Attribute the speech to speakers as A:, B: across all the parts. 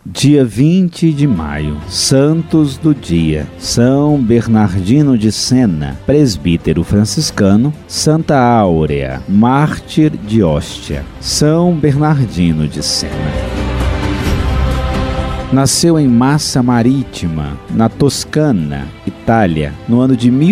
A: Dia 20 de maio, santos do dia: São Bernardino de Sena, presbítero franciscano; Santa Áurea, mártir de Ostia. São Bernardino de Sena nasceu em Massa Marítima, na Toscana, Itália, no ano de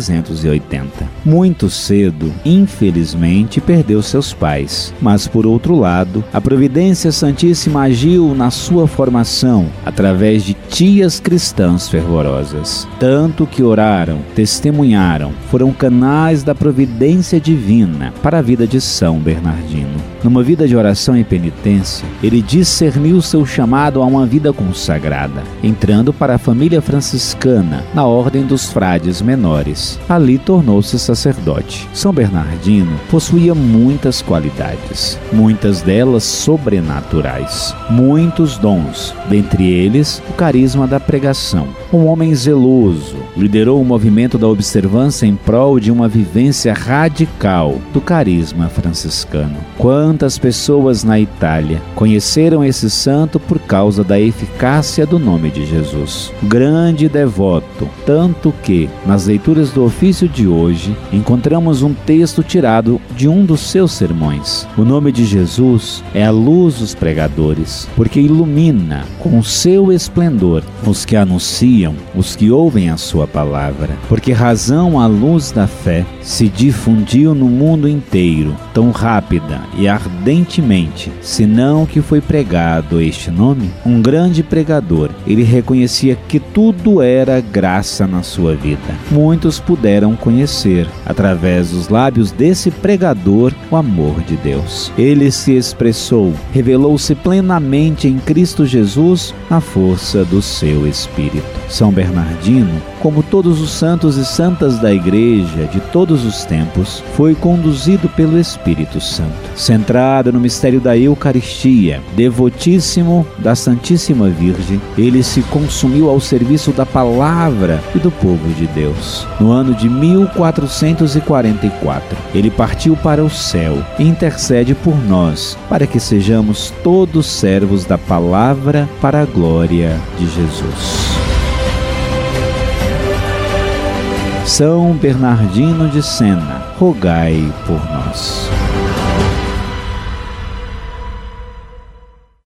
A: 1380. Muito cedo, infelizmente, perdeu seus pais, mas, por outro lado, a Providência Santíssima agiu na sua formação através de tias cristãs fervorosas, tanto que oraram, testemunharam, foram canais da providência divina para a vida de São Bernardino. Numa vida de oração e penitência, ele discerniu seu chamado a uma vida consagrada, entrando para a família franciscana na ordem dos frades menores. Ali tornou-se sacerdote. São Bernardino possuía muitas qualidades, muitas delas sobrenaturais, muitos dons, dentre eles o carisma da pregação. Um homem zeloso, liderou o movimento da observância em prol de uma vivência radical do carisma franciscano. Quantas pessoas na Itália conheceram esse santo por causa da eficácia do nome de Jesus? Grande devoto, tanto que, nas leituras do ofício de hoje, encontramos um texto tirado de um dos seus sermões. O nome de Jesus é a luz dos pregadores, porque ilumina com o seu esplendor os que anunciam, os que ouvem a sua palavra. Porque razão a luz da fé se difundiu no mundo inteiro, tão rápida e ardentemente, senão que foi pregado este nome? Um grande pregador, ele reconhecia que tudo era graça na sua vida. Muitos puderam conhecer, através dos lábios desse pregador, o amor de Deus. Ele se expressou, revelou-se plenamente em Cristo Jesus na força do seu Espírito. São Bernardino, como todos os santos e santas da Igreja de todos os tempos, foi conduzido pelo Espírito Santo. Centrado no mistério da Eucaristia, devotíssimo da Santíssima Virgem, ele se consumiu ao serviço da palavra e do povo de Deus. No ano de 1444, ele partiu para o céu e intercede por nós, para que sejamos todos servos da palavra para a glória de Jesus. São Bernardino de Sena, rogai por nós.